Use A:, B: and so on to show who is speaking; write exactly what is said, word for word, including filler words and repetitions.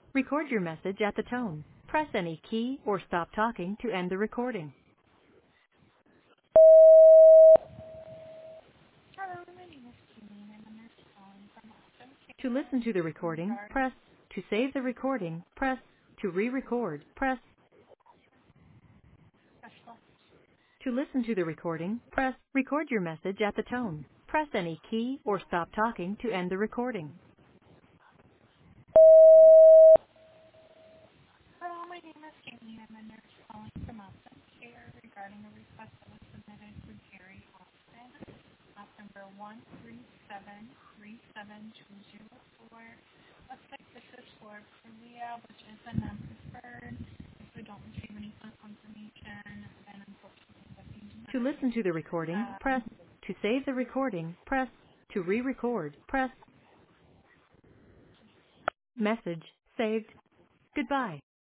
A: Record your message at the tone. Press any key or stop talking to end the recording.
B: Hello, my name is Kayleen. I'm a nurse calling from Optum
A: To
B: Care
A: listen to the
B: in
A: recording,
B: regard
A: press. To save the recording, press. To re-record, press.
B: special.
A: To listen to the recording, press. Record your message at the tone. Press any key or stop talking to end the recording.
B: Hello, my name is Kayleen. I'm a nurse calling from Optum Care regarding a request that was submitted for Jerry Austin, op number one three seven three seven two zero four. Looks like this is for Korea, which is a non-preferred. If we don't receive any fund confirmation, then unfortunately that be
A: To
B: denied.
A: listen to the recording, press.
B: Um,
A: To save the recording, press. To re-record, press. Message saved. Goodbye.